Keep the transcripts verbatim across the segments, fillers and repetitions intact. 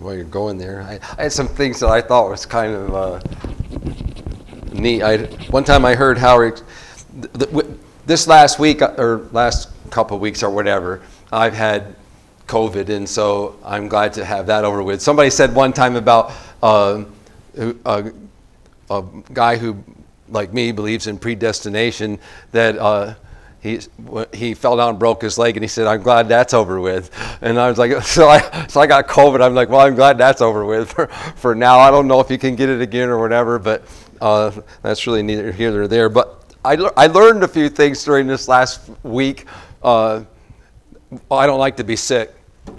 while you're going there, I, I had some things that I thought was kind of uh, neat. I one time I heard Howard th- th- this last week or last couple of weeks or whatever, I've had COVID, and so I'm glad to have that over with. Somebody said one time about uh, a, a guy who, like me, believes in predestination, that uh, he he fell down and broke his leg, and he said, "I'm glad that's over with." And I was like, so I so I got COVID. I'm like, well, I'm glad that's over with for, for now. I don't know if you can get it again or whatever, but uh, that's really neither here nor there. But I I learned a few things during this last week. Uh, I don't like to be sick.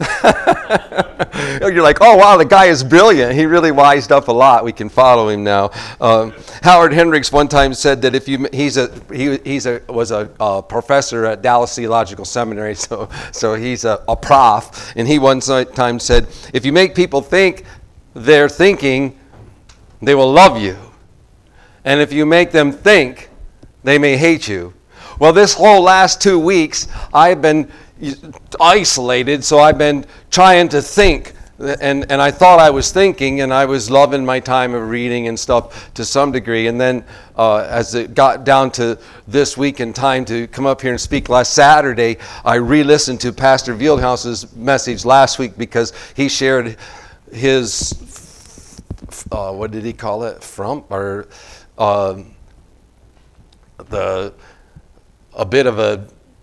You're like, oh wow, the guy is brilliant. He really wised up a lot. We can follow him now. Um, Howard Hendricks one time said that if you he's a he he's a was a, a professor at Dallas Theological Seminary, so so he's a, a prof, and he one time said, if you make people think they're thinking, they will love you, and if you make them think, they may hate you. Well, this whole last two weeks, I've been isolated, so I've been trying to think, and and I thought I was thinking, and I was loving my time of reading and stuff to some degree, and then uh, as it got down to this week in time to come up here and speak last Saturday, I re-listened to Pastor Fieldhouse's message last week because he shared his, uh, what did he call it, frump, or uh, the, a bit of a,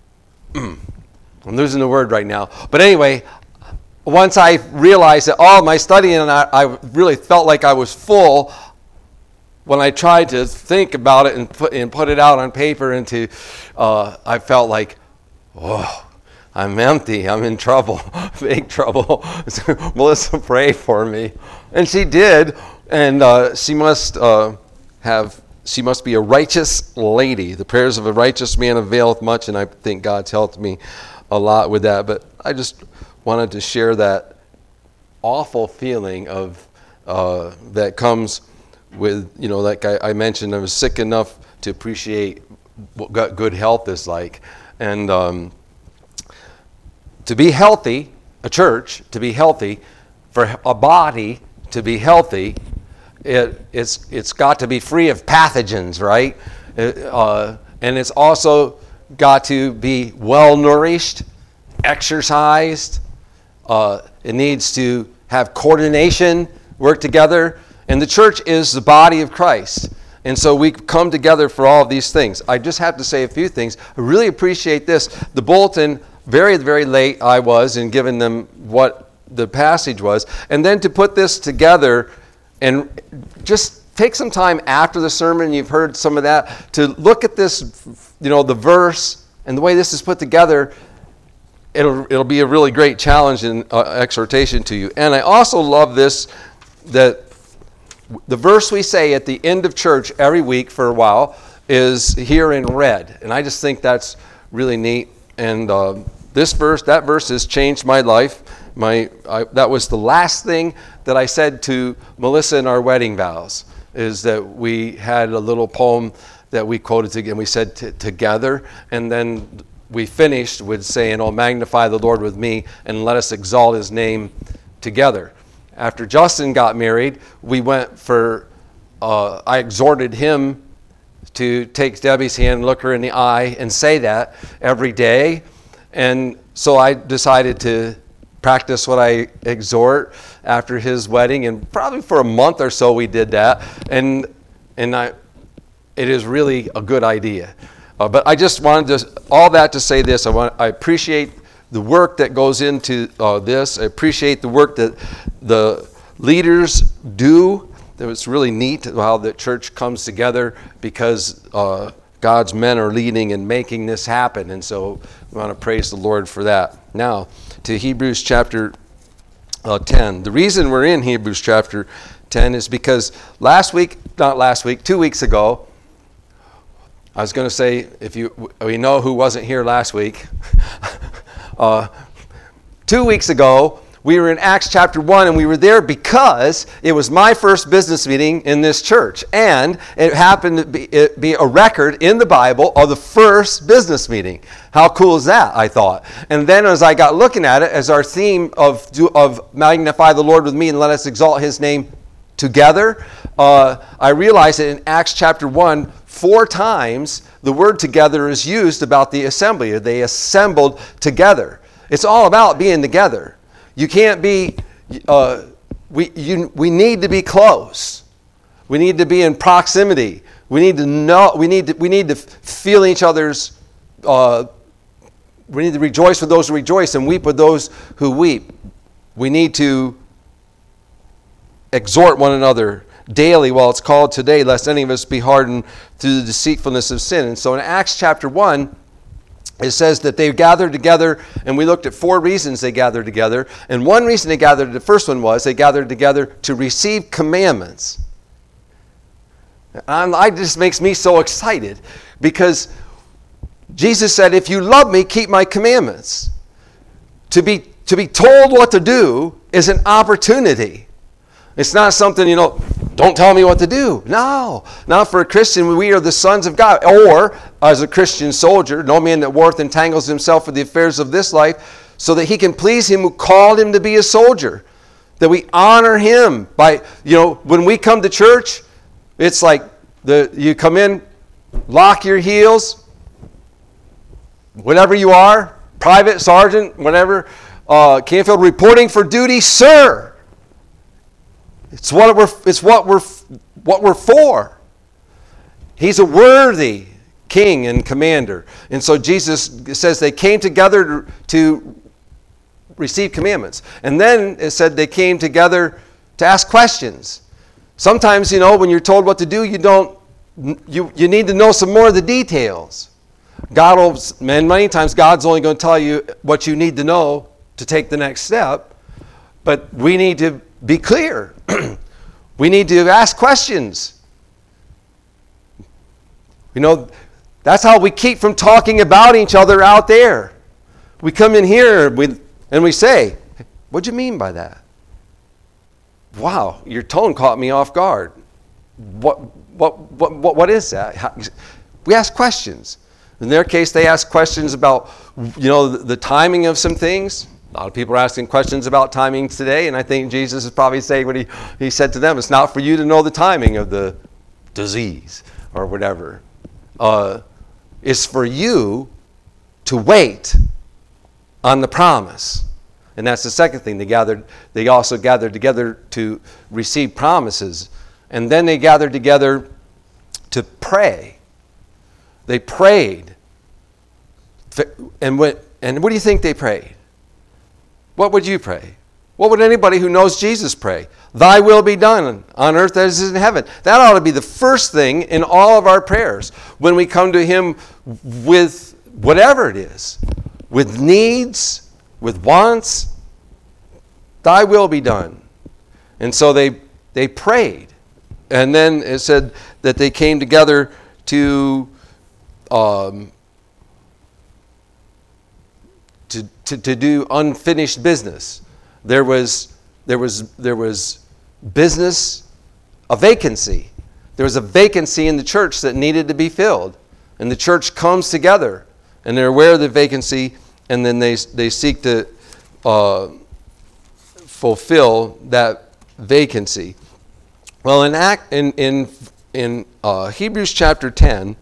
I'm losing the word right now. But anyway, once I realized that all my studying and I, I really felt like I was full, when I tried to think about it and put and put it out on paper, into, uh, I felt like, oh, I'm empty. I'm in trouble, big trouble. Melissa, pray for me, and she did. And uh, she must uh, have. She must be a righteous lady. The prayers of a righteous man availeth much, and I think God's helped me a lot with that. But I just wanted to share that awful feeling of uh, that comes with, you know, like I, I mentioned, I was sick enough to appreciate what good health is like. And um, to be healthy, a church, to be healthy, for a body to be healthy, It, it's it's got to be free of pathogens, right? It, uh, and it's also got to be well nourished, exercised. Uh, it needs to have coordination, work together. And the church is the body of Christ. And so we come together for all of these things. I just have to say a few things. I really appreciate this. The bulletin, very, very late I was in giving them what the passage was. And then to put this together and just take some time after the sermon, you've heard some of that, to look at this, you know, the verse and the way this is put together. It'll it'll be a really great challenge and uh, exhortation to you. And I also love this, that the verse we say at the end of church every week for a while is here in red. And I just think that's really neat. And uh, this verse, that verse has changed my life. My I, that was the last thing that I said to Melissa in our wedding vows, is that we had a little poem that we quoted together, and we said t- together, and then we finished with saying, "Oh, magnify the Lord with me, and let us exalt his name together." After Justin got married, we went for, uh, I exhorted him to take Debbie's hand, look her in the eye, and say that every day. And so I decided to practice what I exhort after his wedding, and probably for a month or so we did that, and and I, it is really a good idea. Uh, but I just wanted to, all that to say this. I want, I appreciate the work that goes into uh, this. I appreciate the work that the leaders do. It was really neat how the church comes together, because uh, God's men are leading and making this happen, and so we want to praise the Lord for that. Now, to Hebrews chapter uh, ten. The reason we're in Hebrews chapter ten is because last week, not last week, two weeks ago, I was going to say, if you, we know who wasn't here last week. uh, two weeks ago, We were in Acts chapter one, and we were there because it was my first business meeting in this church. And it happened to be, it be a record in the Bible of the first business meeting. How cool is that, I thought. And then as I got looking at it, as our theme of, of magnify the Lord with me and let us exalt his name together, uh, I realized that in Acts chapter one, four times the word together is used about the assembly. They assembled together. It's all about being together. You can't be, uh, we, you, we need to be close. We need to be in proximity. We need to know, we need to, we need to feel each other's, uh, we need to rejoice with those who rejoice and weep with those who weep. We need to exhort one another daily while it's called today, lest any of us be hardened through the deceitfulness of sin. And so in Acts chapter one, it says that they gathered together, and we looked at four reasons they gathered together. And one reason they gathered, the first one was they gathered together to receive commandments. And it just makes me so excited because Jesus said, if you love me, keep my commandments. To be, to be told what to do is an opportunity. It's not something, you know, don't tell me what to do. No. Not for a Christian, we are the sons of God. Or, as a Christian soldier, no man that warreth entangles himself with the affairs of this life, so that he can please him who called him to be a soldier. That we honor him by, you know, when we come to church, it's like the you come in, lock your heels, whatever you are, private, sergeant, whatever, uh, Canfield, reporting for duty, sir. It's what we're it's what we're what we're for. He's a worthy king and commander. And so Jesus says they came together to, to receive commandments. And then it said they came together to ask questions. Sometimes, you know, when you're told what to do, you don't you you need to know some more of the details. God will, and many times God's only going to tell you what you need to know to take the next step. But we need to be clear. We need to ask questions. You know, that's how we keep from talking about each other out there. We come in here with, and we say, what'd you mean by that? Wow, your tone caught me off guard. What, what, what, what, what is that? How, we ask questions. In their case, they ask questions about, you know, the, the timing of some things. A lot of people are asking questions about timing today, and I think Jesus is probably saying what he, he said to them. It's not for you to know the timing of the disease or whatever. Uh, it's for you to wait on the promise. And that's the second thing. They gathered. They also gathered together to receive promises. And then they gathered together to pray. They prayed. And what, and what do you think they prayed? What would you pray? What would anybody who knows Jesus pray? Thy will be done on earth as it is in heaven. That ought to be the first thing in all of our prayers when we come to him with whatever it is, with needs, with wants. Thy will be done. And so they they prayed. And then it said that they came together to um, To, to, to do unfinished business. There was there was there was business, a vacancy. There was a vacancy in the church that needed to be filled. And the church comes together and they're aware of the vacancy, and then they they seek to uh, fulfill that vacancy. Well, in act in in in uh, Hebrews chapter ten,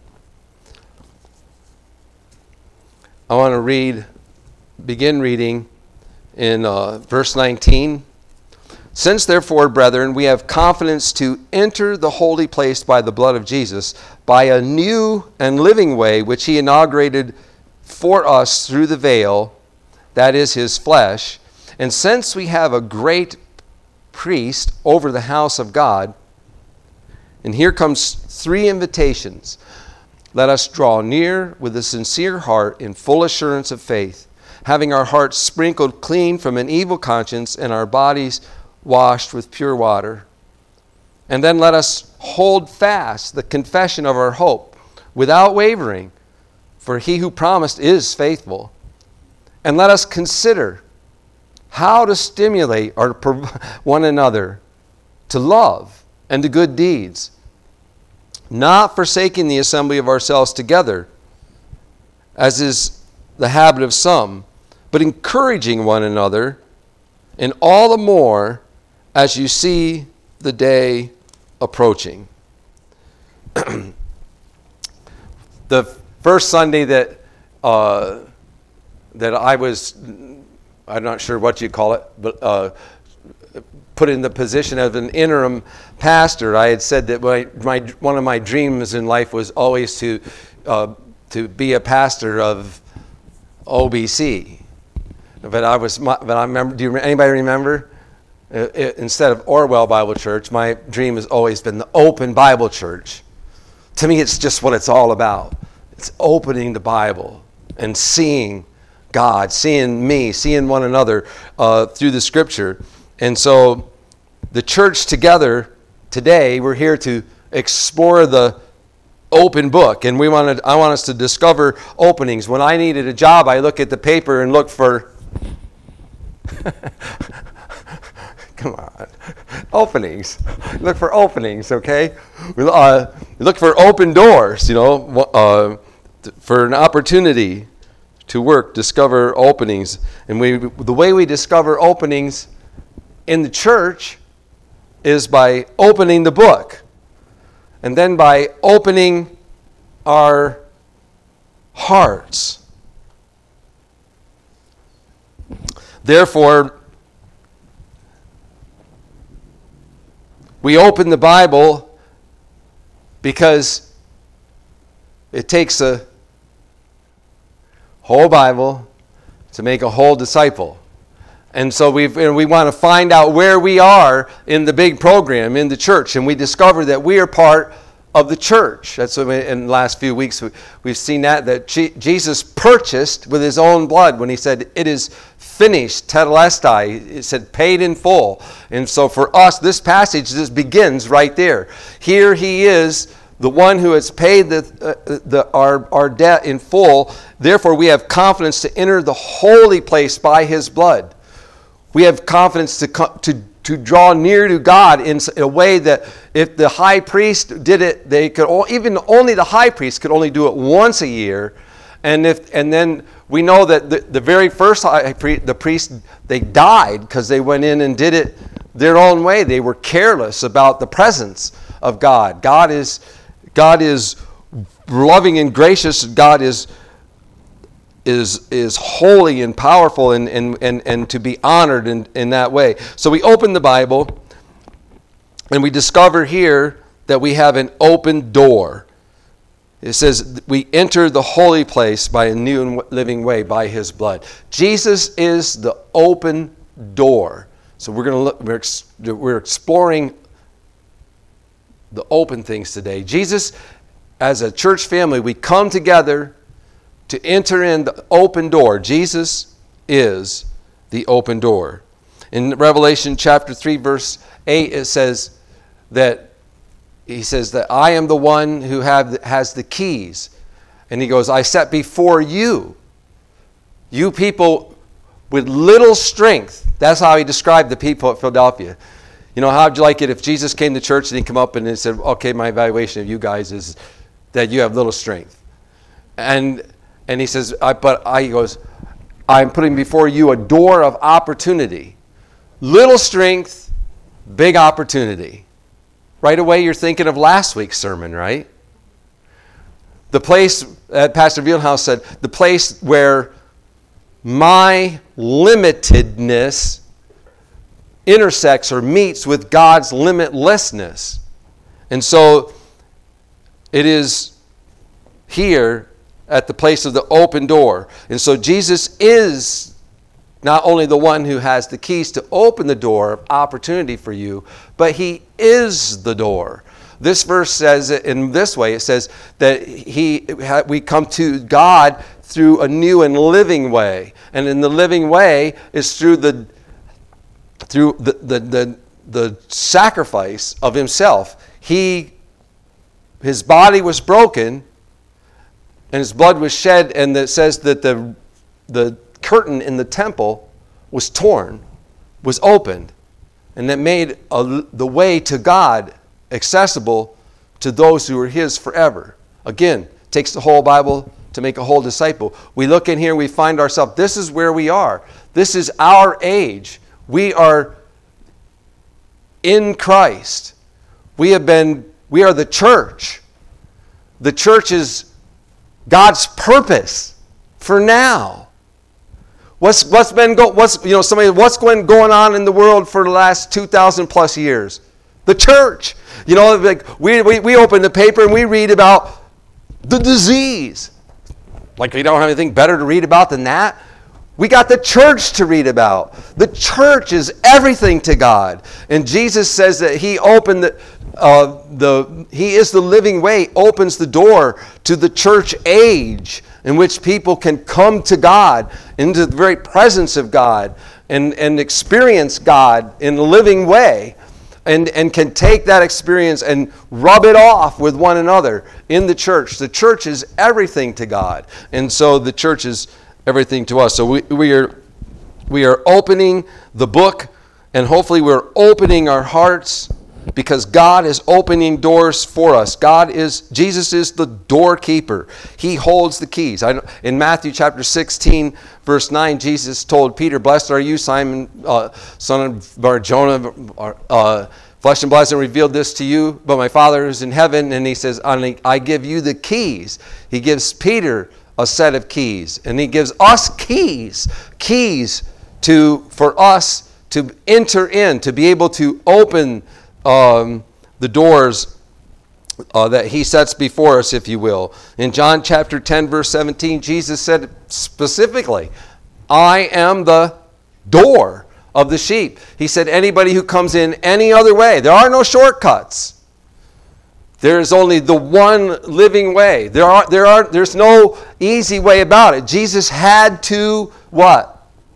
I want to read. Begin reading in uh, verse nineteen. Since therefore, brethren, we have confidence to enter the holy place by the blood of Jesus, by a new and living way which he inaugurated for us through the veil, that is his flesh. And since we have a great priest over the house of God, and here comes three invitations. Let us draw near with a sincere heart in full assurance of faith, having our hearts sprinkled clean from an evil conscience and our bodies washed with pure water. And then let us hold fast the confession of our hope without wavering, for he who promised is faithful. And let us consider how to stimulate our, one another to love and to good deeds, not forsaking the assembly of ourselves together, as is the habit of some, but encouraging one another, and all the more as you see the day approaching. The first Sunday that uh, that I was, I'm not sure what you call it, but uh, put in the position of an interim pastor, I had said that my, my one of my dreams in life was always to uh, to be a pastor of O B C. But I was, but I remember. Do you, anybody remember? Uh, it, instead of Orwell Bible Church, my dream has always been the Open Bible Church. To me, it's just what it's all about. It's opening the Bible and seeing God, seeing me, seeing one another uh, through the Scripture. And so the church together today, we're here to explore the open book. And we wanted, I want us to discover openings. When I needed a job, I look at the paper and look for, come on, openings. Look for openings, okay? Uh, look for open doors, you know, uh, for an opportunity to work, discover openings. And we, the way we discover openings in the church is by opening the book, and then by opening our hearts. Therefore, we open the Bible because it takes a whole Bible to make a whole disciple. And so we've, and we want to find out where we are in the big program in the church. And we discover that we are part of the church. That's what we, in the last few weeks we, we've seen that, that G, Jesus purchased with his own blood when he said, it is finished, tetelestai. It said paid in full. And so for us, this passage just begins right there. Here he is, the one who has paid the, uh, the, our, our debt in full. Therefore, we have confidence to enter the holy place by his blood. We have confidence to, to, to draw near to God in a way that if the high priest did it, they could all, even only the high priest could only do it once a year. And if and then we know that the, the very first high priest, the priest, they died because they went in and did it their own way. They were careless about the presence of God. God is God is loving and gracious. God is is is holy and powerful and and, and, and to be honored in, in that way. So we open the Bible and we discover here that we have an open door. It says we enter the holy place by a new and living way by his blood. Jesus is the open door. So we're going to look, we're, ex, we're exploring the open things today. Jesus, as a church family, we come together to enter in the open door. Jesus is the open door. In Revelation chapter three, verse eight, it says that he says that I am the one who have, has the keys. And he goes, I set before you, you people with little strength. That's how he described the people at Philadelphia. You know, how'd you like it if Jesus came to church and he come up and he said, okay, my evaluation of you guys is that you have little strength. And and he says, I, but I, he goes, I'm putting before you a door of opportunity. Little strength, big opportunity. Right away, you're thinking of last week's sermon, right? The place, that Pastor Vielhaus said, the place where my limitedness intersects or meets with God's limitlessness. And so it is here at the place of the open door. And so Jesus is not only the one who has the keys to open the door of opportunity for you, but he is the door. This verse says it in this way. It says that he we come to God through a new and living way. And in the living way is through the through the the the, the sacrifice of himself. He his body was broken and his blood was shed, and it says that the the curtain in the temple was torn, was opened, and that made a, the way to God accessible to those who are his forever. Again, it takes the whole Bible to make a whole disciple. We look in here, we find ourselves, this is where we are. This is our age. We are in Christ. We have been, we are the church. The church is God's purpose for now. What's what's been go, what's you know somebody what's going going on in the world for the last two thousand plus years? The church. You know, like we, we we open the paper and we read about the disease. Like we don't have anything better to read about than that. We got the church to read about. The church is everything to God. And Jesus says that he opened the, uh, the he is the living way, opens the door to the church age in which people can come to God, into the very presence of God, and, and experience God in a living way. And, and can take that experience and rub it off with one another in the church. The church is everything to God. And so the church is everything to us. So we, we are we are opening the book, and hopefully we're opening our hearts, because God is opening doors for us. God is, Jesus is the doorkeeper. He holds the keys. I, in Matthew chapter sixteen, verse nine, Jesus told Peter, "Blessed are you, Simon, uh, son of Bar-Jonah, uh, flesh and blood hasn't revealed this to you, but my Father is in heaven." And he says, "I give you the keys." He gives Peter a set of keys, and he gives us keys, keys to for us to enter in, to be able to open Um, the doors uh, that he sets before us, if you will. In John chapter ten, verse seventeen, Jesus said specifically, "I am the door of the sheep." He said, anybody who comes in any other way, there are no shortcuts. There is only the one living way. There are, there are, there's no easy way about it. Jesus had to what?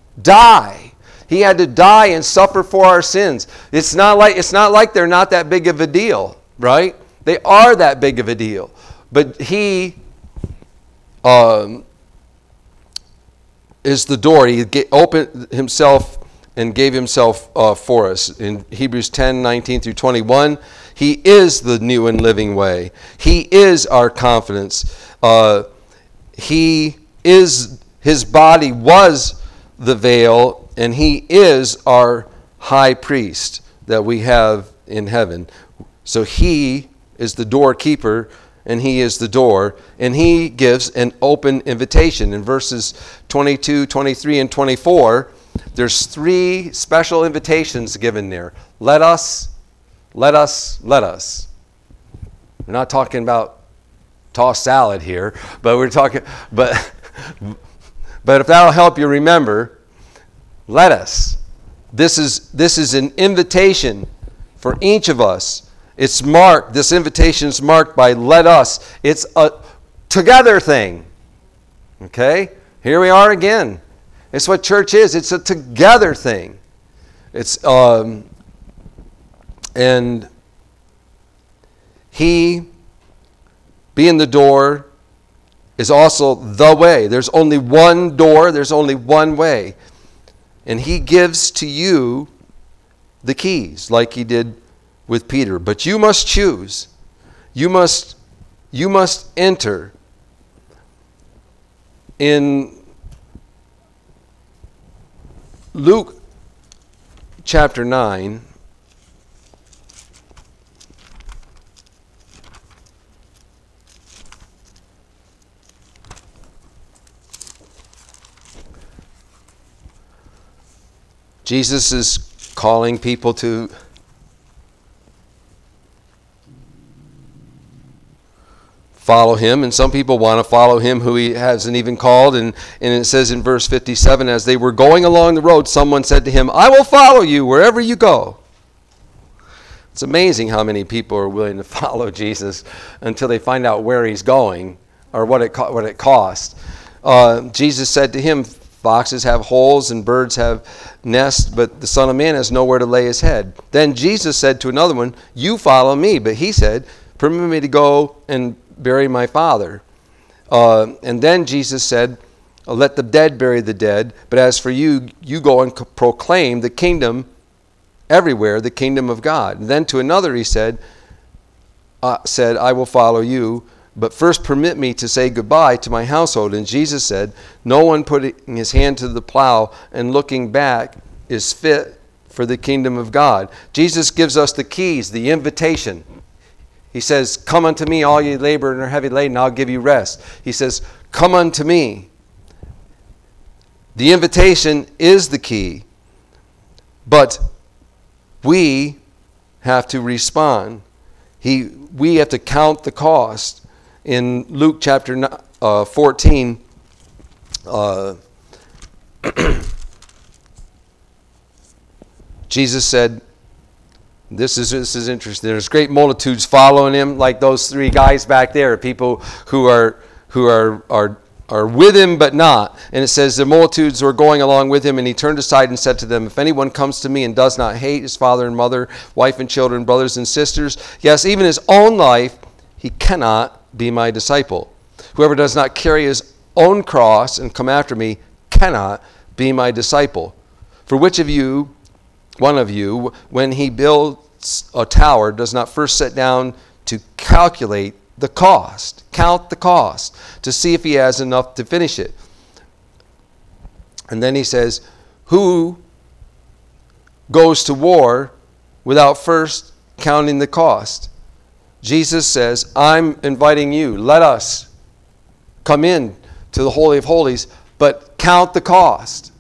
Die. He had to die and suffer for our sins. It's not like it's not like they're not that big of a deal, right? They are that big of a deal. But he um, is the door. He opened himself and gave himself uh, for us. In Hebrews ten, nineteen through twenty-one, he is the new and living way. He is our confidence. Uh, he is, his body was the veil, and he is our high priest that we have in heaven. So he is the doorkeeper, and he is the door, and he gives an open invitation. In verses twenty-two, twenty-three, and twenty-four, there's three special invitations given there. Let us, let us, let us. We're not talking about tossed salad here, but we're talking, but, but if that'll help you remember, let us. This is this is an invitation for each of us. It's marked, this invitation is marked by let us. It's a together thing. Okay? Here we are again. It's what church is. It's a together thing. It's um and he, being the door, is also the way. There's only one door, there's only one way. And he gives to you the keys, like he did with Peter. But you must choose. You must, you must enter. In Luke chapter nine, Jesus is calling people to follow him, and some people want to follow him who he hasn't even called. And, and it says in verse fifty-seven, as they were going along the road, someone said to him, "I will follow you wherever you go." It's amazing how many people are willing to follow Jesus until they find out where he's going or what it, what it costs. Uh, Jesus said to him, "Foxes have holes and birds have nests, but the Son of Man has nowhere to lay his head." Then Jesus said to another one, "You follow me." But he said, "Permit me to go and bury my father." Uh, and then Jesus said, let the dead bury the dead. But as for you, you go and proclaim the kingdom everywhere, the kingdom of God. And then to another he said, uh, said, I will follow you, but first permit me to say goodbye to my household. And Jesus said, no one putting his hand to the plow and looking back is fit for the kingdom of God. Jesus gives us the keys, the invitation. He says, come unto me, all ye labor and are heavy laden, I'll give you rest. He says, come unto me. The invitation is the key, but we have to respond. He, we have to count the cost. In Luke chapter uh, fourteen, uh, Jesus said, this is this is interesting. There's great multitudes following him, like those three guys back there, people who are who are are are with him but not. And it says the multitudes were going along with him, and he turned aside and said to them, if anyone comes to me and does not hate his father and mother, wife and children, brothers and sisters, yes, even his own life, he cannot be my disciple. Whoever does not carry his own cross and come after me cannot be my disciple. For which of you, one of you, when he builds a tower, does not first sit down to calculate the cost, count the cost, to see if he has enough to finish it? And then he says, who goes to war without first counting the cost? Jesus says, I'm inviting you. Let us come in to the Holy of Holies, but count the cost.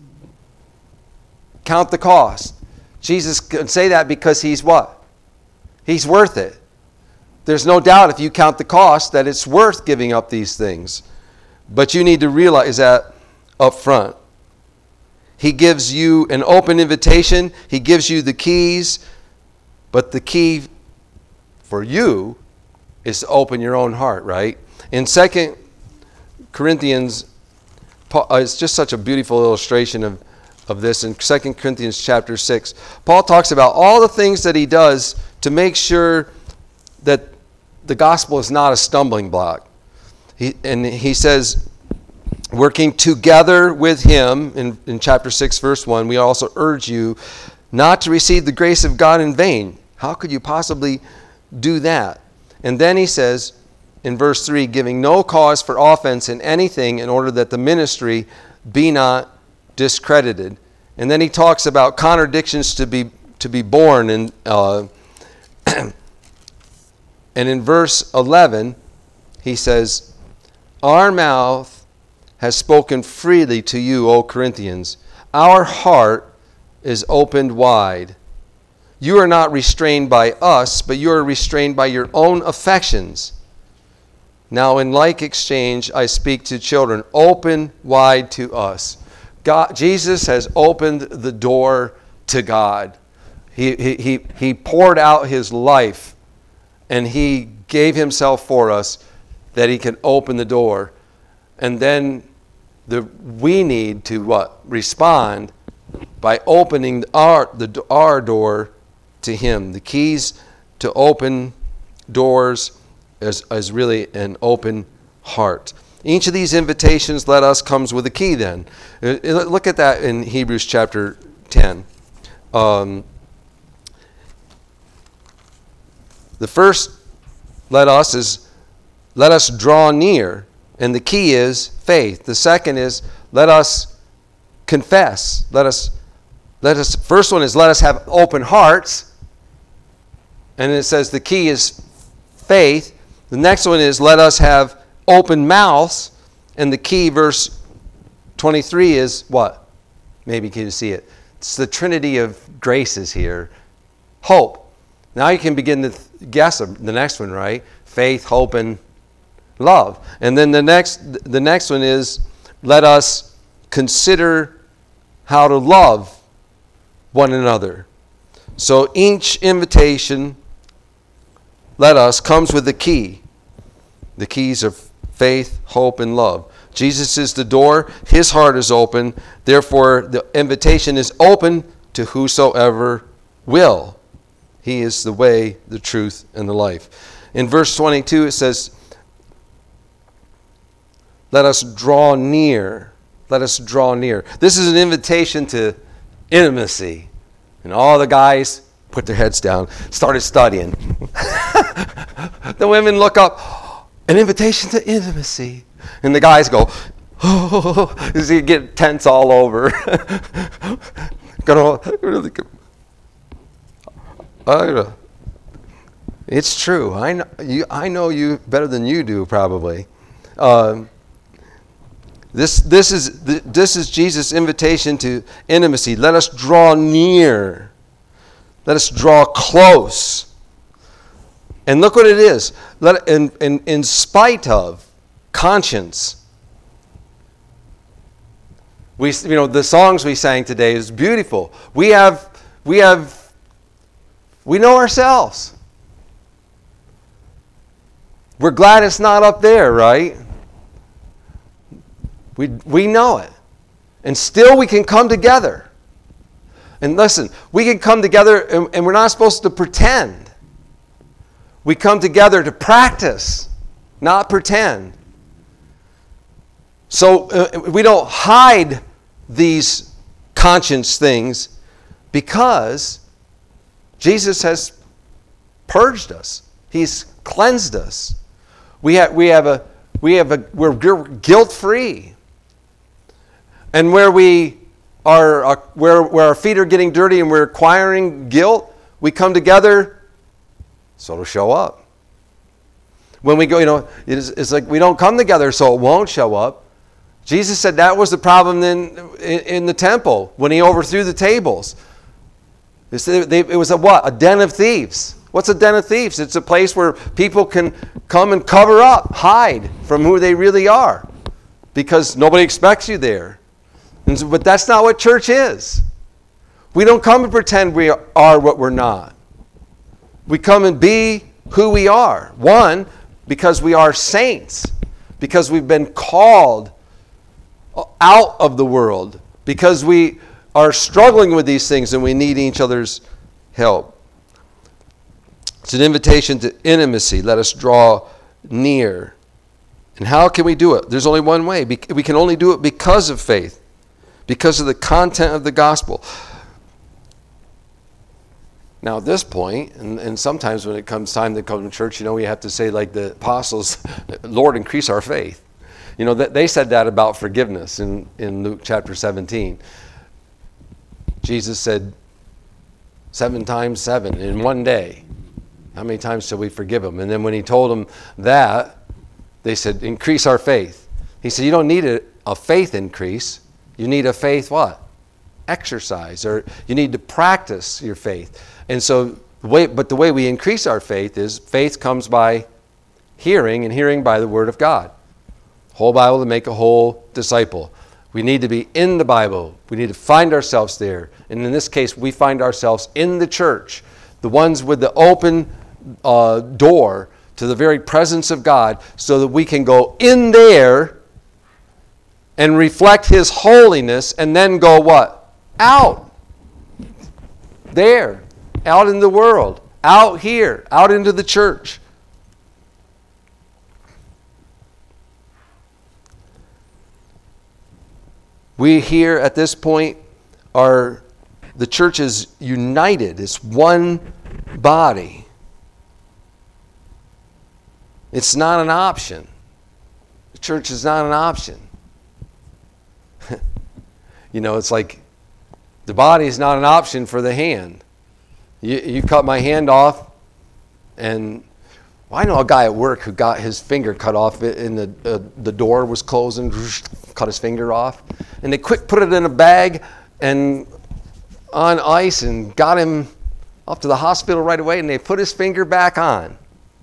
Count the cost. Jesus can say that because he's what? He's worth it. There's no doubt if you count the cost that it's worth giving up these things. But you need to realize that up front. He gives you an open invitation. He gives you the keys. But the key for you is to open your own heart, right? In Second Corinthians, it's just such a beautiful illustration of, of this. In Second Corinthians chapter six, Paul talks about all the things that he does to make sure that the gospel is not a stumbling block. He, and he says, working together with him, in, in chapter six, verse one, we also urge you not to receive the grace of God in vain. How could you possibly do that? And then he says in verse three, giving no cause for offense in anything in order that the ministry be not discredited. And then he talks about contradictions to be to be born. And, uh, and in verse eleven, he says, our mouth has spoken freely to you, O Corinthians. Our heart is opened wide. You are not restrained by us, but you are restrained by your own affections. Now in like exchange, I speak to children, open wide to us. God, Jesus has opened the door to God. He, he, he, he poured out his life, and he gave himself for us that he can open the door. And then the, we need to what? Respond by opening our, the, our door to him. The keys to open doors is, is really an open heart. Each of these invitations, let us, comes with a key then. Look at that in Hebrews chapter ten. Um, the first let us is let us draw near, and the key is faith. The second is let us confess. Let us let us first one is let us have open hearts. And it says the key is faith. The next one is let us have open mouths. And the key, verse twenty-three, is what? Maybe you can see it. It's the Trinity of graces here. Hope. Now you can begin to guess the next one, right? Faith, hope, and love. And then the next, the next one is let us consider how to love one another. So each invitation, let us, comes with the key. The keys of faith, hope, and love. Jesus is the door. His heart is open. Therefore, the invitation is open to whosoever will. He is the way, the truth, and the life. In verse twenty-two, it says, let us draw near. let us draw near. This is an invitation to intimacy. And all the guys put their heads down, started studying. The women look up, an invitation to intimacy. And the guys go, oh, as you get tense all over. Gonna really good. Uh, it's true. I know you. I know you better than you do, probably. Um, this this is this is Jesus' invitation to intimacy. Let us draw near. Let us draw close. And look what it is. Let in in in spite of conscience. We you know the songs we sang today is beautiful. We have we have. We know ourselves. We're glad it's not up there, right? We, we know it. And still we can come together. And listen, we can come together and, and we're not supposed to pretend. We come together to practice, not pretend. So uh, we don't hide these conscience things because Jesus has purged us. He's cleansed us. We have we have a we have a we're guilt-free. And where we are uh, where where our feet are getting dirty and we're acquiring guilt, we come together so it'll show up. When we go, you know, it's, it's like we don't come together so it won't show up. Jesus said that was the problem in in, in the temple when he overthrew the tables. It was a what? A den of thieves. What's a den of thieves? It's a place where people can come and cover up, hide from who they really are, because nobody expects you there. And so, but that's not what church is. We don't come and pretend we are what we're not. We come and be who we are. One, because we are saints, because we've been called out of the world, because we are struggling with these things and we need each other's help. It's an invitation to intimacy. Let us draw near. And how can we do it? There's only one way. We can only do it because of faith, because of the content of the gospel. Now at this point, and, and sometimes when it comes time to come to church, you know, we have to say like the apostles, Lord, increase our faith. You know, they said that about forgiveness in, in Luke chapter seventeen. Jesus said, seven times seven in one day. How many times shall we forgive them? And then when he told them that, they said, increase our faith. He said, you don't need a, a faith increase. You need a faith what? Exercise. Or you need to practice your faith. And so, the way, but the way we increase our faith is faith comes by hearing, and hearing by the Word of God. Whole Bible to make a whole disciple. We need to be in the Bible. We need to find ourselves there. And in this case, we find ourselves in the church. The ones with the open uh, door to the very presence of God, so that we can go in there and reflect His holiness and then go what? Out. There. Out in the world. Out here. Out into the church. We here at this point are, the church is united. It's one body. It's not an option. The church is not an option. You know, it's like the body is not an option for the hand. You, you cut my hand off, and well, I know a guy at work who got his finger cut off in the uh, the door was closing, cut his finger off, and they quick put it in a bag and on ice and got him off to the hospital right away, and they put his finger back on.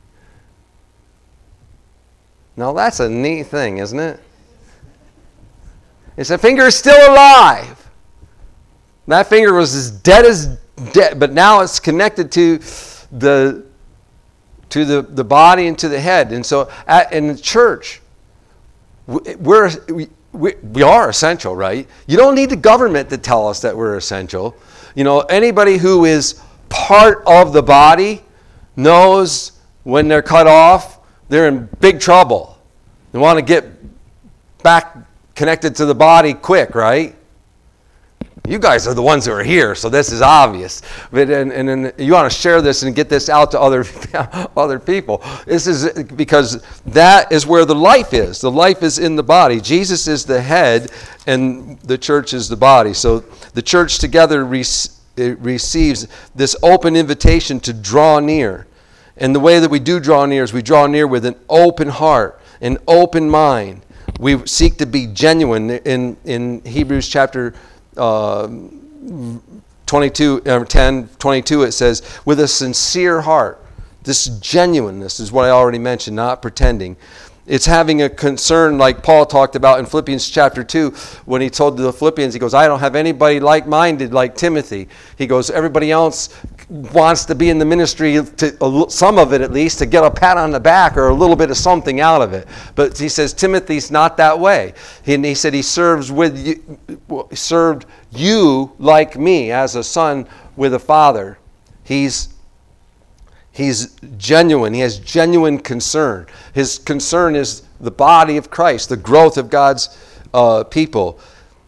Now that's a neat thing, isn't it? It's a finger is still alive. That finger was as dead as dead, but now it's connected to the to the, the body and to the head. And so at, in the church, we're, we, we, we are essential, right? You don't need the government to tell us that we're essential. You know, anybody who is part of the body knows when they're cut off, they're in big trouble. They want to get back connected to the body quick, right? You guys are the ones who are here, so this is obvious. But and, and, and you want to share this and get this out to other other people. This is because that is where the life is. The life is in the body. Jesus is the head, and the church is the body. So the church together rec- receives this open invitation to draw near. And the way that we do draw near is we draw near with an open heart, an open mind. We seek to be genuine. In in Hebrews chapter Uh, twenty-two, uh, ten, twenty-two, it says, with a sincere heart. This genuineness is what I already mentioned, not pretending. It's having a concern like Paul talked about in Philippians chapter two when he told the Philippians, he goes, I don't have anybody like-minded like Timothy. He goes, everybody else wants to be in the ministry, to, some of it at least, to get a pat on the back or a little bit of something out of it. But he says Timothy's not that way. He, and he said he serves with you, served you like me as a son with a father. He's He's genuine. He has genuine concern. His concern is the body of Christ, the growth of God's uh, people.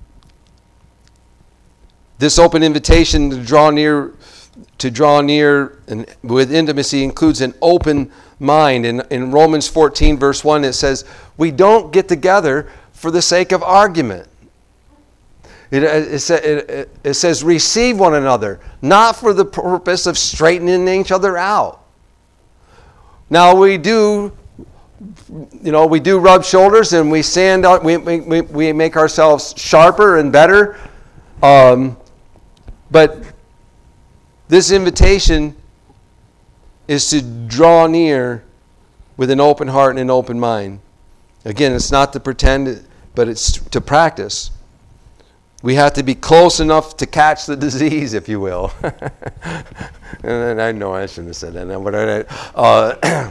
This open invitation to draw near, to draw near and with intimacy includes an open mind. In, in Romans fourteen, verse one, it says, we don't get together for the sake of argument. It, it, it, it says, receive one another, not for the purpose of straightening each other out. Now we do, you know, we do rub shoulders and we sand out, we, we, we make ourselves sharper and better. Um, but this invitation is to draw near with an open heart and an open mind. Again, it's not to pretend, but it's to practice. We have to be close enough to catch the disease, if you will. And I know I shouldn't have said that. But I, uh,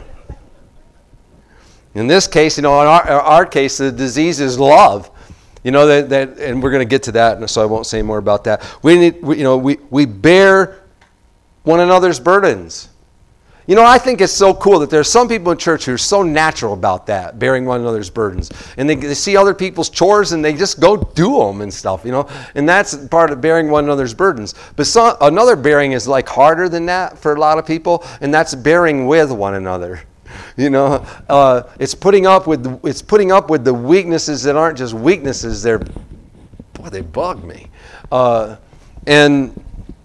in this case, you know, in our, our case, the disease is love. You know that, that, and we're going to get to that, so I won't say more about that. We need, we, you know, we we bear one another's burdens. You know, I think it's so cool that there's some people in church who are so natural about that, bearing one another's burdens. And they, they see other people's chores and they just go do them and stuff, you know. And that's part of bearing one another's burdens. But some, another bearing is like harder than that for a lot of people, and that's bearing with one another. You know, uh, it's putting up with the, it's putting up with the weaknesses that aren't just weaknesses. They're, boy, they bug me. Uh, and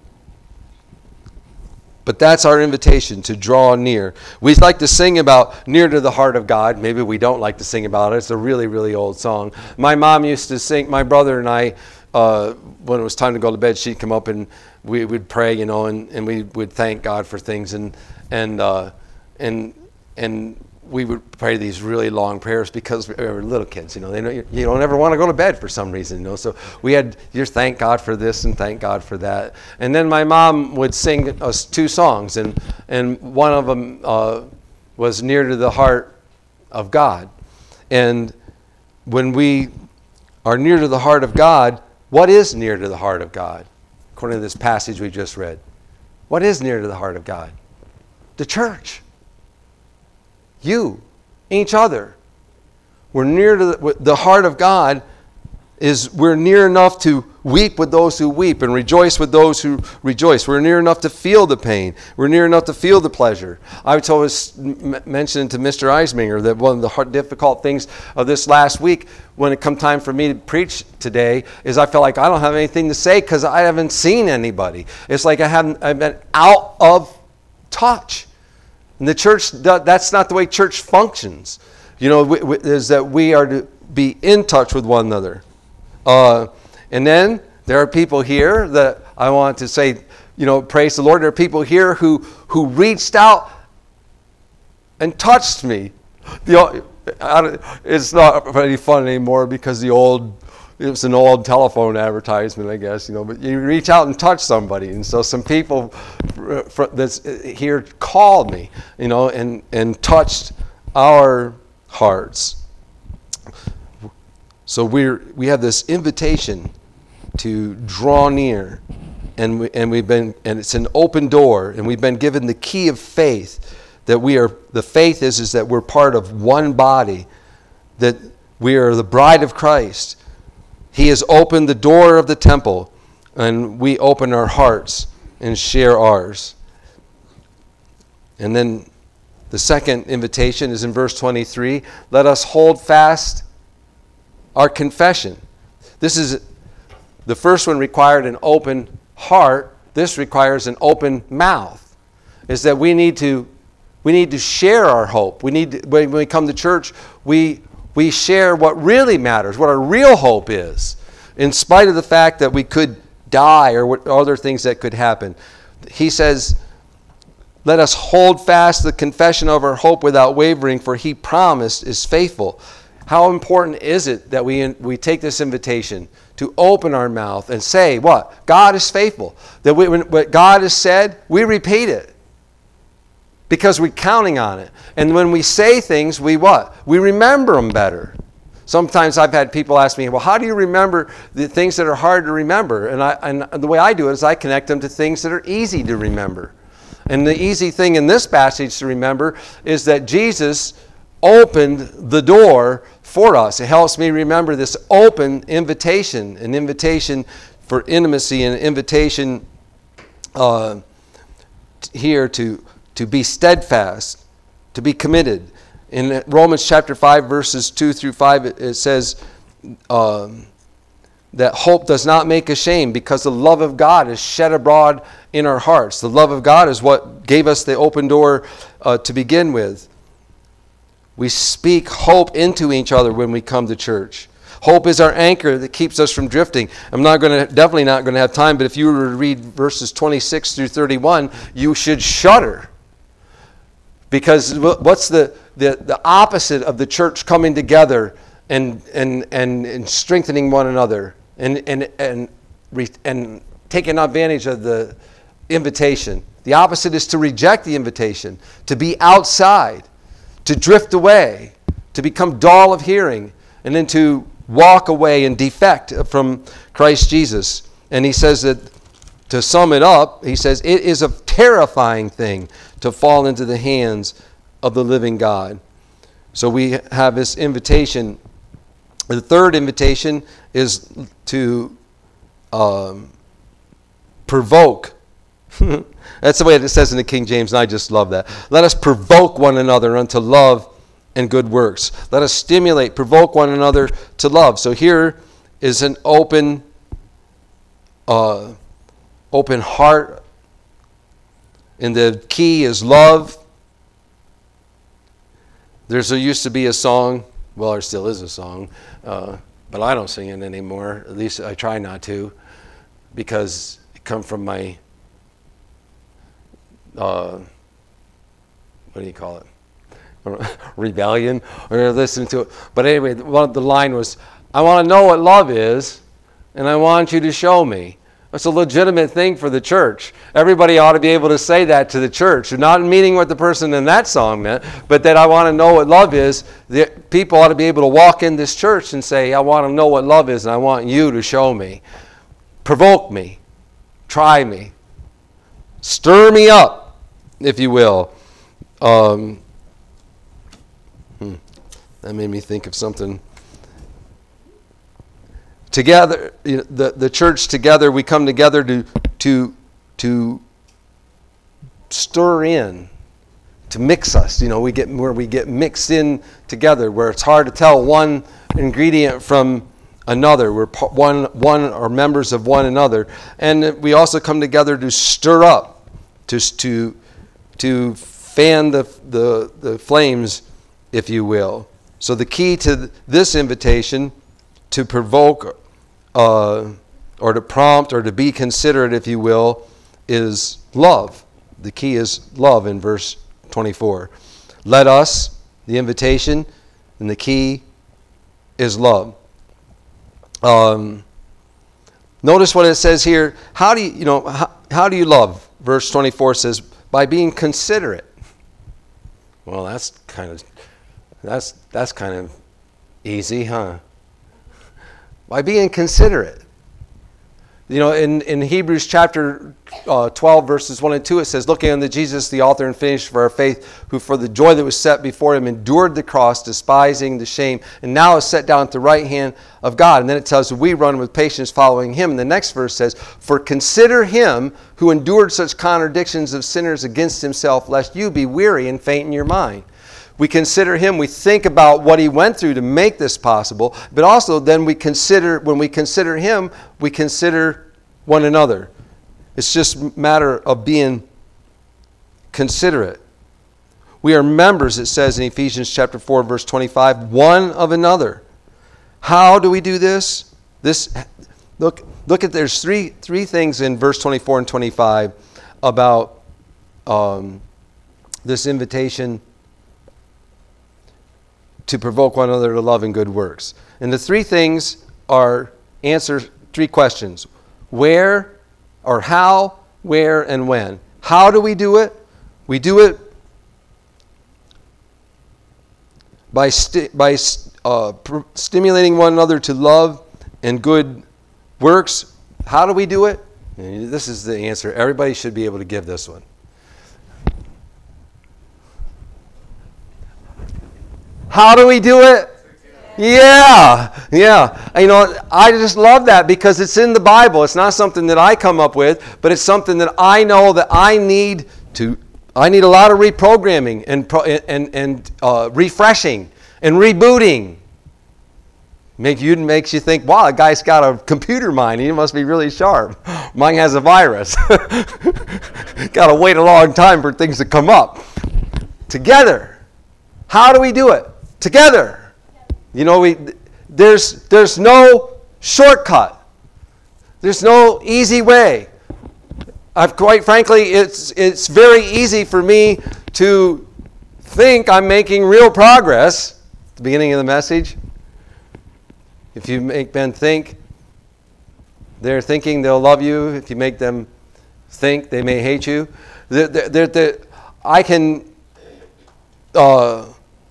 But that's our invitation, to draw near. We like to sing about near to the heart of God. Maybe we don't like to sing about it. It's a really, really old song. My mom used to sing, my brother and I, uh, when it was time to go to bed, she'd come up and we would pray, you know, and, and we would thank God for things. And and uh, and and we would pray these really long prayers because we were little kids, you know. They know you, you don't ever want to go to bed for some reason, you know. So we had just thank God for this and thank God for that. And then my mom would sing us two songs, and and one of them uh, was near to the heart of God. And when we are near to the heart of God, what is near to the heart of God? According to this passage we just read, what is near to the heart of God? The church. You, each other. We're near to the, the heart of God is we're near enough to weep with those who weep and rejoice with those who rejoice. We're near enough to feel the pain. We're near enough to feel the pleasure. I was always mentioning to Mister Eisminger that one of the hard, difficult things of this last week when it come time for me to preach today is I felt like I don't have anything to say because I haven't seen anybody. It's like I haven't, I've been out of touch. And the church, that's not the way church functions. You know, is that we are to be in touch with one another. Uh, and then there are people here that I want to say, you know, praise the Lord. There are people here who, who reached out and touched me. The, it's not very fun anymore because the old, it was an old telephone advertisement, I guess, you know, but you reach out and touch somebody. And so some people that's here called me, you know, and, and touched our hearts. So we're, we have this invitation to draw near, and we, and we've been, and it's an open door, and we've been given the key of faith that we are, the faith is, is that we're part of one body, that we are the bride of Christ. He has opened the door of the temple, and we open our hearts and share ours. And then the second invitation is in verse twenty-three. Let us hold fast our confession. This is, the first one required an open heart. This requires an open mouth. Is that we need to we need to share our hope. We need to, when we come to church, we we share what really matters, what our real hope is, in spite of the fact that we could die or what other things that could happen. He says, let us hold fast the confession of our hope without wavering, for he promised is faithful. How important is it that we we take this invitation to open our mouth and say what? God is faithful. That we, when, what God has said, we repeat it. Because we're counting on it. And when we say things, we what? We remember them better. Sometimes I've had people ask me, well, how do you remember the things that are hard to remember? And, I, and the way I do it is I connect them to things that are easy to remember. And the easy thing in this passage to remember is that Jesus opened the door for us. It helps me remember this open invitation, an invitation for intimacy, an invitation uh, here to, to be steadfast, to be committed. In Romans chapter five, verses two through five, it, it says um, that hope does not make ashamed, because the love of God is shed abroad in our hearts. The love of God is what gave us the open door uh, to begin with. We speak hope into each other when we come to church. Hope is our anchor that keeps us from drifting. I'm not going to, definitely not going to have time, but if you were to read verses twenty-six through thirty-one, you should shudder. Because what's the, the, the opposite of the church coming together and and and, and strengthening one another and and and re, and taking advantage of the invitation? The opposite is to reject the invitation, to be outside, to drift away, to become dull of hearing, and then to walk away and defect from Christ Jesus. And he says that, to sum it up, he says, it is a terrifying thing to fall into the hands of the living God. So we have this invitation. The third invitation is to um, provoke. That's the way it says in the King James, and I just love that. Let us provoke one another unto love and good works. Let us stimulate, provoke one another to love. So here is an open, uh, open heart, and the key is love. There's there used to be a song, well, there still is a song, uh, but I don't sing it anymore. At least I try not to, because it comes from my Uh, what do you call it? Rebellion, or listening to it. But anyway, one of the line was, I want to know what love is, and I want you to show me. It's a legitimate thing for the church. Everybody ought to be able to say that to the church. Not meaning what the person in that song meant, but that I want to know what love is. The people ought to be able to walk in this church and say, I want to know what love is, and I want you to show me. Provoke me. Try me. Stir me up, if you will. Um, hmm, that made me think of something. Together, you know, the, the church together, we come together to to to stir in, to mix us. You know, we get where we get mixed in together, where it's hard to tell one ingredient from another. We're one one or members of one another, and we also come together to stir up, to to to fan the the the flames, if you will. So the key to this invitation, to provoke uh, or to prompt or to be considerate, if you will, is love. The key is love in verse twenty-four. Let us, the invitation, and the key is love. Um, notice what it says here. How do you, you know, how, how do you love? Verse twenty-four says, by being considerate. Well, that's kind of that's that's kind of easy, huh? By being considerate. You know, in, in Hebrews chapter uh, twelve, verses one and two, it says, looking unto Jesus, the author and finisher of our faith, who for the joy that was set before him endured the cross, despising the shame, and now is set down at the right hand of God. And then it tells us, we run with patience following him. And the next verse says, for consider him who endured such contradictions of sinners against himself, lest you be weary and faint in your mind. We consider him, we think about what he went through to make this possible, but also then we consider, when we consider him, we consider one another. It's just a matter of being considerate. We are members, it says in Ephesians chapter four, verse twenty-five, one of another. How do we do this? This look, look at there's three three things in verse twenty-four and twenty-five about um, this invitation to provoke one another to love and good works. And the three things are answer three questions. Where or how, where, and when. How do we do it? We do it by, sti- by uh, pr- stimulating one another to love and good works. How do we do it? And this is the answer. Everybody should be able to give this one. How do we do it? Yeah, yeah. You know, I just love that because it's in the Bible. It's not something that I come up with, but it's something that I know that I need to. I need a lot of reprogramming and and and uh, refreshing and rebooting. Make you makes you think, wow, that guy's got a computer mind. He must be really sharp. Mine has a virus. Got to wait a long time for things to come up. Together. How do we do it? Together. You know, we there's there's no shortcut. There's no easy way. I've quite frankly, it's it's very easy for me to think I'm making real progress. At the beginning of the message. If you make men think they're thinking they'll love you, if you make them think they may hate you, they're, they're, they're, I can uh,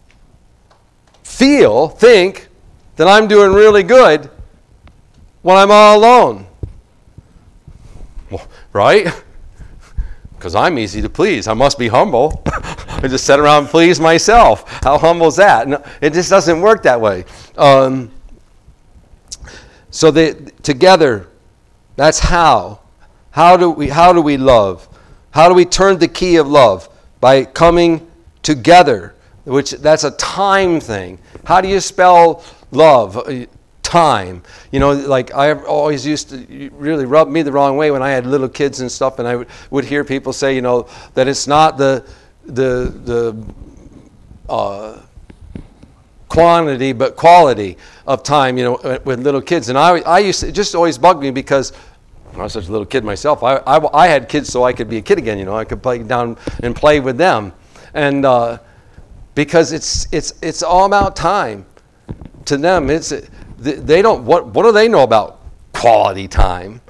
feel, think that I'm doing really good when I'm all alone. Well, right? Because I'm easy to please. I must be humble. I just sit around and please myself. How humble is that? No, it just doesn't work that way. Um, so they, together, that's how. How do we? How do we love? How do we turn the key of love? By coming together. Which that's a time thing. How do you spell love? Time. You know, like I always used to really rub me the wrong way when I had little kids and stuff, and I would, would hear people say, you know, that it's not the the the uh, quantity but quality of time. You know, with little kids, and I I used to, it just always bugged me because I was such a little kid myself. I I, I had kids so I could be a kid again. You know, I could play down and play with them, and. Uh, Because it's it's it's all about time. To them, it's they don't what what do they know about quality time?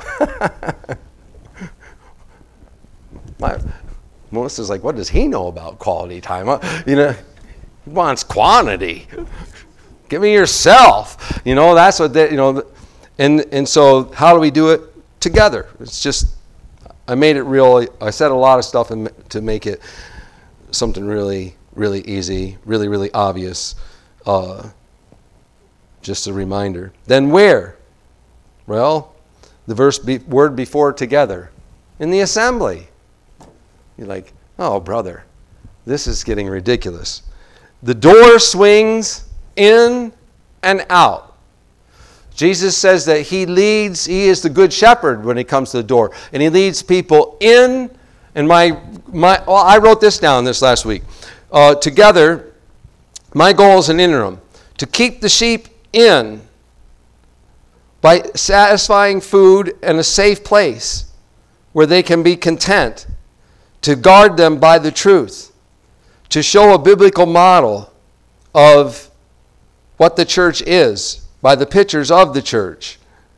My, Melissa's like, what does he know about quality time? You know, he wants quantity. Give me yourself. You know, that's what they, you know, and and so how do we do it? Together. It's just I made it real. I said a lot of stuff in, to make it something really. Really easy, really, really obvious. Uh, just a reminder. Then where? Well, the verse be, word before together. In the assembly. You're like, oh, brother, this is getting ridiculous. The door swings in and out. Jesus says that he leads, he is the good shepherd when he comes to the door. And he leads people in, and my, my well, I wrote this down this last week. Uh, together, my goal as an interim, to keep the sheep in by satisfying food and a safe place where they can be content, to guard them by the truth, to show a biblical model of what the church is by the pictures of the church.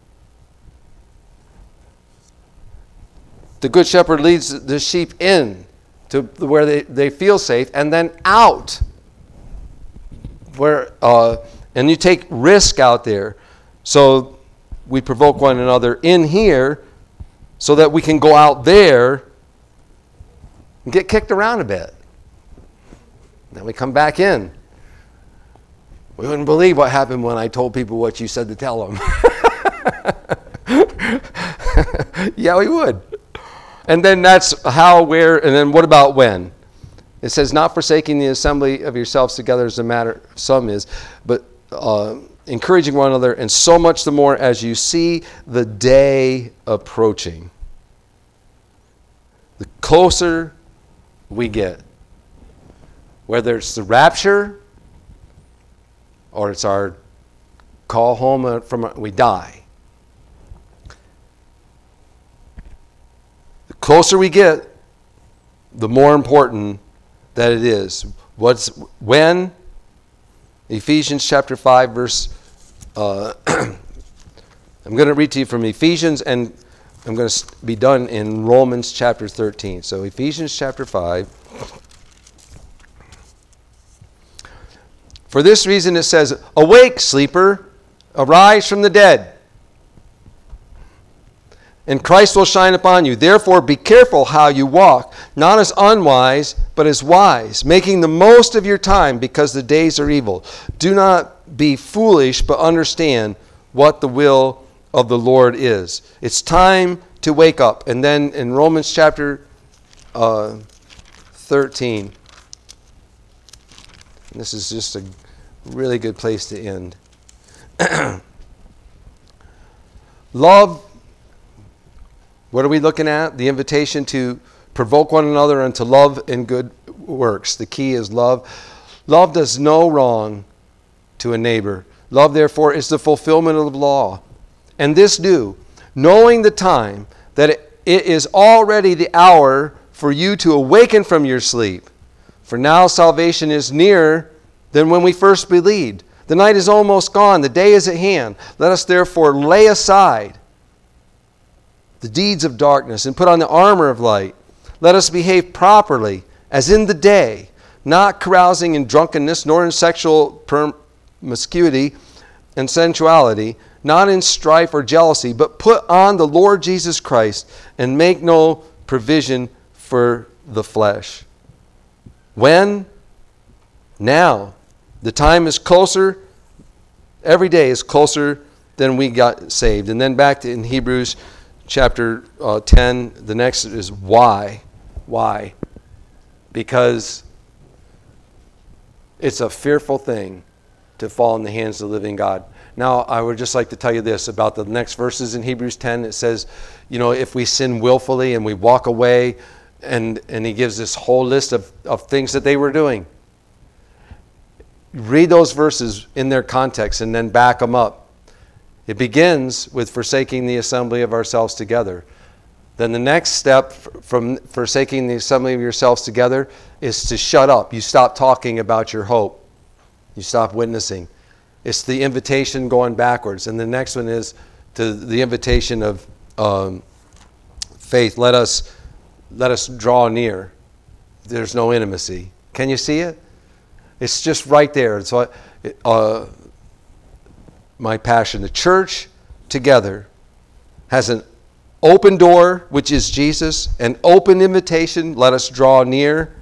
The good shepherd leads the sheep in to where they, they feel safe, and then out where uh, and you take risk out there. So we provoke one another in here so that we can go out there and get kicked around a bit. Then we come back in. We wouldn't believe what happened when I told people what you said to tell them. Yeah, we would. And then that's how, where, and then what about when? It says, not forsaking the assembly of yourselves together as a matter, some is, but uh, encouraging one another, and so much the more as you see the day approaching. The closer we get, whether it's the rapture or it's our call home from we die. The closer we get, the more important that it is. What's when? Ephesians chapter five, verse. Uh, I'm going to read to you from Ephesians, and I'm going to be done in Romans chapter thirteen. So Ephesians chapter five. For this reason it says, awake, sleeper, arise from the dead, and Christ will shine upon you. Therefore be careful how you walk, not as unwise, but as wise, making the most of your time, because the days are evil. Do not be foolish, but understand what the will of the Lord is. It's time to wake up. And then in Romans chapter uh, thirteen, this is just a really good place to end. Love, what are we looking at? The invitation to provoke one another unto love and good works. The key is love. Love does no wrong to a neighbor. Love, therefore, is the fulfillment of the law. And this do, knowing the time, that it, it is already the hour for you to awaken from your sleep. For now salvation is nearer than when we first believed. The night is almost gone. The day is at hand. Let us therefore lay aside the deeds of darkness and put on the armor of light. Let us behave properly as in the day, not carousing in drunkenness, nor in sexual promiscuity and sensuality, not in strife or jealousy, but put on the Lord Jesus Christ and make no provision for the flesh. When? Now. The time is closer. Every day is closer than we got saved. And then back to in Hebrews chapter uh, ten, the next is why. Why? Because it's a fearful thing to fall in the hands of the living God. Now, I would just like to tell you this about the next verses in Hebrews ten. It says, you know, if we sin willfully and we walk away, and, and he gives this whole list of, of things that they were doing. Read those verses in their context and then back them up. It begins with forsaking the assembly of ourselves together. Then the next step from forsaking the assembly of yourselves together is to shut up. You stop talking about your hope. You stop witnessing. It's the invitation going backwards. And the next one is to the invitation of um, faith. Let us, let us draw near. There's no intimacy. Can you see it? It's just right there. So, uh, my passion. The church together has an open door, which is Jesus, an open invitation. Let us draw near.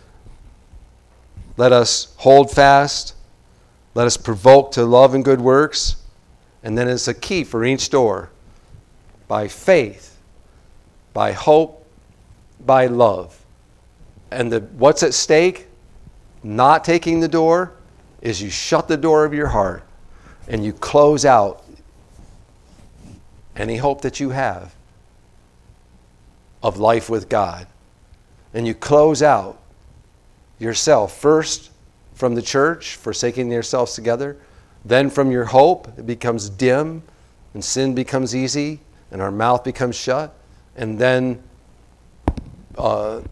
Let us hold fast. Let us provoke to love and good works. And then it's a key for each door. By faith, by hope, by love. And the what's at stake? Not taking the door is you shut the door of your heart and you close out any hope that you have of life with God. And you close out yourself first from the church, forsaking yourselves together, then from your hope. It becomes dim and sin becomes easy and our mouth becomes shut, and then uh,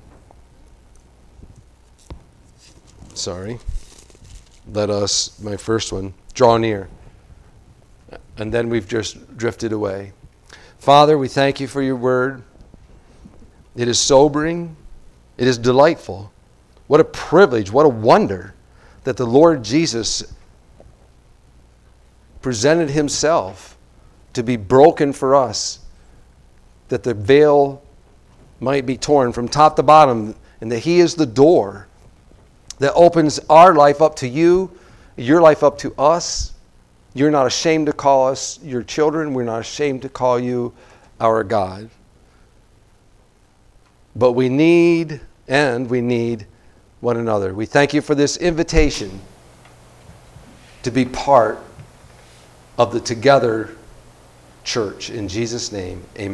sorry, let us, my first one, draw near. And then we've just drifted away. Father, we thank you for your word. It is sobering. It is delightful. What a privilege, what a wonder that the Lord Jesus presented himself to be broken for us, that the veil might be torn from top to bottom, and that He is the door that opens our life up to you, your life up to us. You're not ashamed to call us your children. We're not ashamed to call you our God. But we need, and we need one another. We thank you for this invitation to be part of the Together Church. In Jesus' name, amen.